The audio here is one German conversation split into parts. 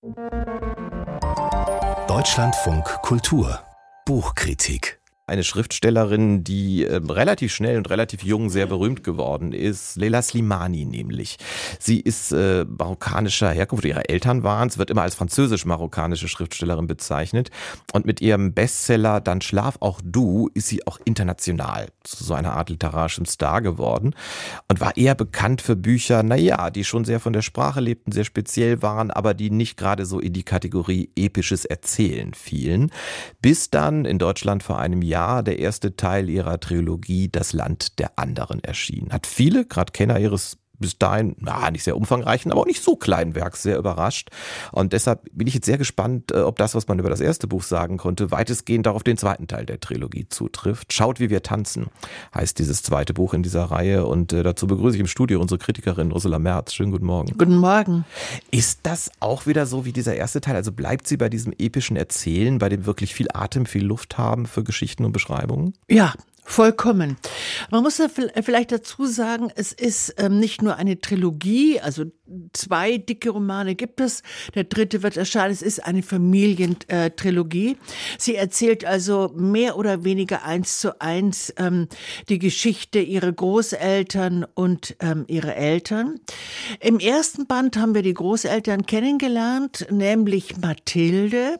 Deutschlandfunk Kultur Buchkritik. Eine Schriftstellerin, die relativ schnell und relativ jung sehr berühmt geworden ist, Leila Slimani nämlich. Sie ist marokkanischer Herkunft, ihre Eltern waren es, wird immer als französisch-marokkanische Schriftstellerin bezeichnet. Und mit ihrem Bestseller Dann schlaf auch du ist sie auch international zu so einer Art literarischem Star geworden und war eher bekannt für Bücher, die schon sehr von der Sprache lebten, sehr speziell waren, aber die nicht gerade so in die Kategorie episches Erzählen fielen. Bis dann in Deutschland vor einem Jahr der erste Teil ihrer Trilogie Das Land der Anderen erschien. Hat viele, gerade Kenner ihres bis dahin, nicht sehr umfangreichen, aber auch nicht so kleinen Werks sehr überrascht. Und deshalb bin ich jetzt sehr gespannt, ob das, was man über das erste Buch sagen konnte, weitestgehend auch auf den zweiten Teil der Trilogie zutrifft. Schaut, wie wir tanzen, heißt dieses zweite Buch in dieser Reihe. Und dazu begrüße ich im Studio unsere Kritikerin Ursula Merz. Schönen guten Morgen. Guten Morgen. Ist das auch wieder so wie dieser erste Teil? Also bleibt sie bei diesem epischen Erzählen, bei dem wirklich viel Atem, viel Luft haben für Geschichten und Beschreibungen? Ja. Vollkommen. Man muss ja vielleicht dazu sagen, es ist nicht nur eine Trilogie, also 2 dicke Romane gibt es, der 3. wird erscheinen, es ist eine Familientrilogie. Sie erzählt also mehr oder weniger 1:1 die Geschichte ihrer Großeltern und ihre Eltern. Im ersten Band haben wir die Großeltern kennengelernt, nämlich Mathilde,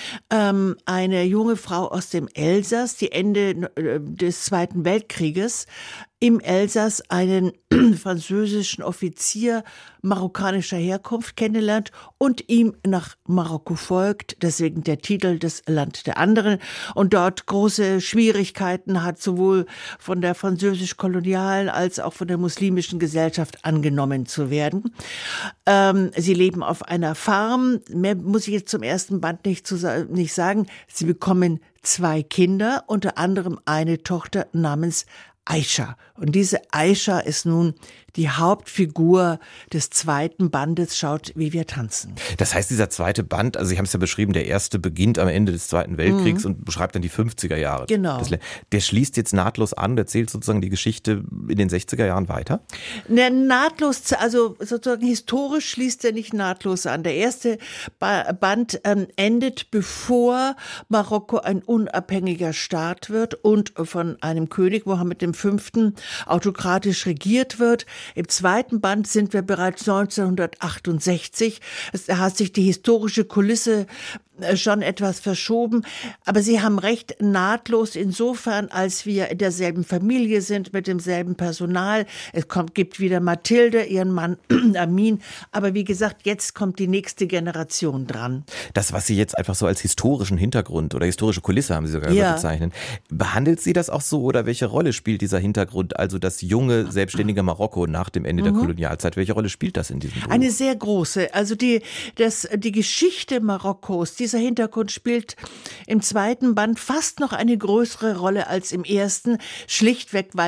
eine junge Frau aus dem Elsass, die Ende des Zweiten Weltkrieges im Elsass einen französischen Offizier marokkanischer Herkunft kennenlernt und ihm nach Marokko folgt, deswegen der Titel Das Land der Anderen, und dort große Schwierigkeiten hat, sowohl von der französisch-kolonialen als auch von der muslimischen Gesellschaft angenommen zu werden. Sie leben auf einer Farm, mehr muss ich jetzt zum ersten Band nicht sagen. Sie bekommen 2 Kinder, unter anderem eine Tochter namens Aisha. Und diese Aisha ist nun die Hauptfigur des zweiten Bandes, Schaut, wie wir tanzen. Das heißt, dieser zweite Band, also Sie haben es ja beschrieben, der erste beginnt am Ende des Zweiten Weltkriegs und beschreibt dann die 50er Jahre. Genau. Der schließt jetzt nahtlos an, erzählt sozusagen die Geschichte in den 60er Jahren weiter? Nahtlos, also sozusagen historisch schließt er nicht nahtlos an. Der erste Band endet, bevor Marokko ein unabhängiger Staat wird und von einem König, Mohammed V., autokratisch regiert wird. Im zweiten Band sind wir bereits 1968. Da hat sich die historische Kulisse schon etwas verschoben, aber Sie haben recht, nahtlos insofern, als wir in derselben Familie sind, mit demselben Personal. Es gibt wieder Mathilde, ihren Mann Amin, aber wie gesagt, jetzt kommt die nächste Generation dran. Das, was Sie jetzt einfach so als historischen Hintergrund oder historische Kulisse haben Sie sogar bezeichnet, behandelt Sie das auch so oder welche Rolle spielt dieser Hintergrund, also das junge, selbstständige Marokko nach dem Ende der Kolonialzeit, welche Rolle spielt das in diesem Buch? Eine sehr große, also die Geschichte Marokkos, dieser Hintergrund spielt im zweiten Band fast noch eine größere Rolle als im ersten, schlichtweg, weil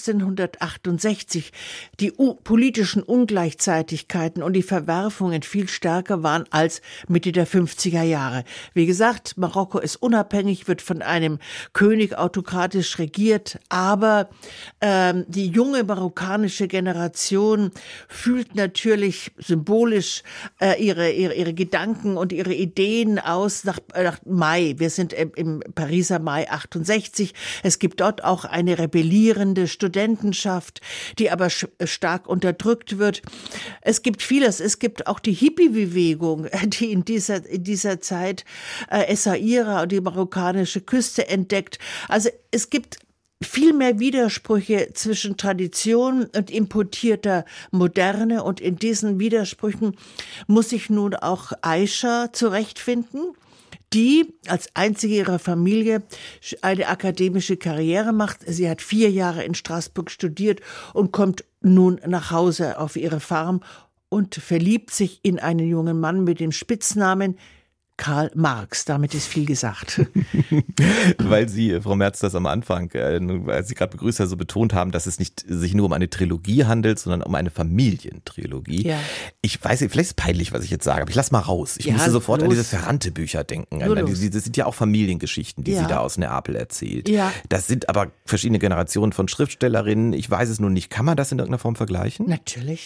1968 die politischen Ungleichzeitigkeiten und die Verwerfungen viel stärker waren als Mitte der 50er Jahre. Wie gesagt, Marokko ist unabhängig, wird von einem König autokratisch regiert, aber die junge marokkanische Generation fühlt natürlich symbolisch ihre Gedanken und ihre Ideen aus nach Mai. Wir sind im Pariser Mai 68. Es gibt dort auch eine rebellierende Studentenschaft, die aber stark unterdrückt wird. Es gibt vieles. Es gibt auch die Hippie-Bewegung, die in dieser Zeit Essaïra und die marokkanische Küste entdeckt. Also es gibt viel mehr Widersprüche zwischen Tradition und importierter Moderne, und in diesen Widersprüchen muss sich nun auch Aisha zurechtfinden, die als einzige ihrer Familie eine akademische Karriere macht. Sie hat 4 Jahre in Straßburg studiert und kommt nun nach Hause auf ihre Farm und verliebt sich in einen jungen Mann mit dem Spitznamen Karl Marx. Damit ist viel gesagt. Weil Sie, Frau Merz, das am Anfang, als Sie gerade begrüßt haben, so betont haben, dass es nicht sich nur um eine Trilogie handelt, sondern um eine Familientrilogie. Ja. Ich weiß nicht, vielleicht ist es peinlich, was ich jetzt sage, aber ich lass mal raus. Ich musste sofort an diese Ferrante-Bücher denken. Das sind ja auch Familiengeschichten, die sie da aus Neapel erzählt. Ja. Das sind aber verschiedene Generationen von Schriftstellerinnen. Ich weiß es nun nicht. Kann man das in irgendeiner Form vergleichen? Natürlich.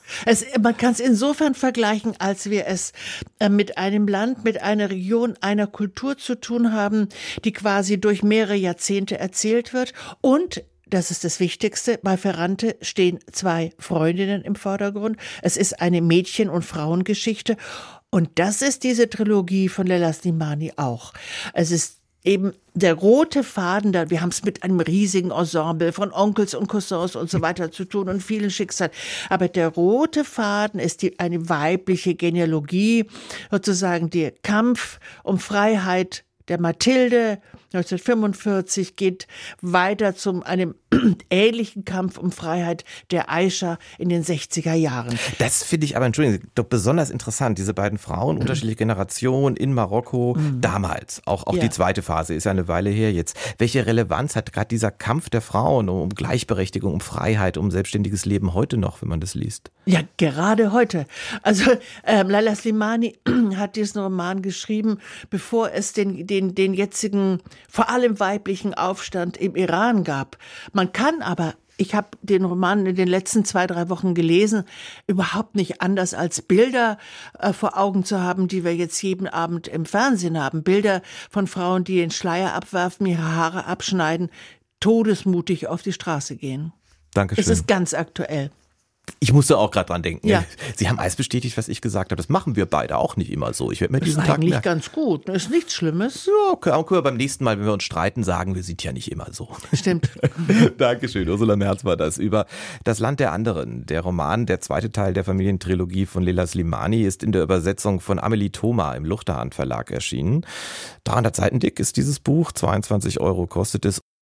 Man kann es insofern vergleichen, als wir es mit einem Land, mit einer Region, einer Kultur zu tun haben, die quasi durch mehrere Jahrzehnte erzählt wird. Und, das ist das Wichtigste, bei Ferrante stehen 2 Freundinnen im Vordergrund. Es ist eine Mädchen- und Frauengeschichte. Und das ist diese Trilogie von Leila Slimani auch. Es ist eben der rote Faden da, wir haben es mit einem riesigen Ensemble von Onkels und Cousins und so weiter zu tun und vielen Schicksalen. Aber der rote Faden ist eine weibliche Genealogie, sozusagen der Kampf um Freiheit der Mathilde 1945 geht weiter zu einem ähnlichen Kampf um Freiheit der Aisha in den 60er Jahren. Das finde ich aber, Entschuldigung, doch besonders interessant. Diese beiden Frauen, unterschiedliche Generationen in Marokko, damals. Auch die zweite Phase ist ja eine Weile her jetzt. Welche Relevanz hat gerade dieser Kampf der Frauen um Gleichberechtigung, um Freiheit, um selbstständiges Leben heute noch, wenn man das liest? Ja, gerade heute. Also Leila Slimani hat diesen Roman geschrieben, bevor es den jetzigen, vor allem weiblichen Aufstand im Iran gab. Man kann aber, ich habe den Roman in den letzten 2-3 Wochen gelesen, überhaupt nicht anders als Bilder vor Augen zu haben, die wir jetzt jeden Abend im Fernsehen haben. Bilder von Frauen, die den Schleier abwerfen, ihre Haare abschneiden, todesmutig auf die Straße gehen. Dankeschön. Es ist ganz aktuell. Ich musste auch gerade dran denken. Ja. Sie haben alles bestätigt, was ich gesagt habe. Das machen wir beide auch nicht immer so. Ich werde mir Das diesen ist Tag eigentlich merken. ganz gut. Das ist nichts Schlimmes. Ja, können wir beim nächsten Mal, wenn wir uns streiten, sagen, wir sind ja nicht immer so. Stimmt. Dankeschön, Ursula Merz war das. Über Das Land der anderen. Der Roman, der zweite Teil der Familientrilogie von Leila Slimani, ist in der Übersetzung von Amelie Thoma im Luchterhand Verlag erschienen. 300 Seiten dick ist dieses Buch, 22 € kostet es.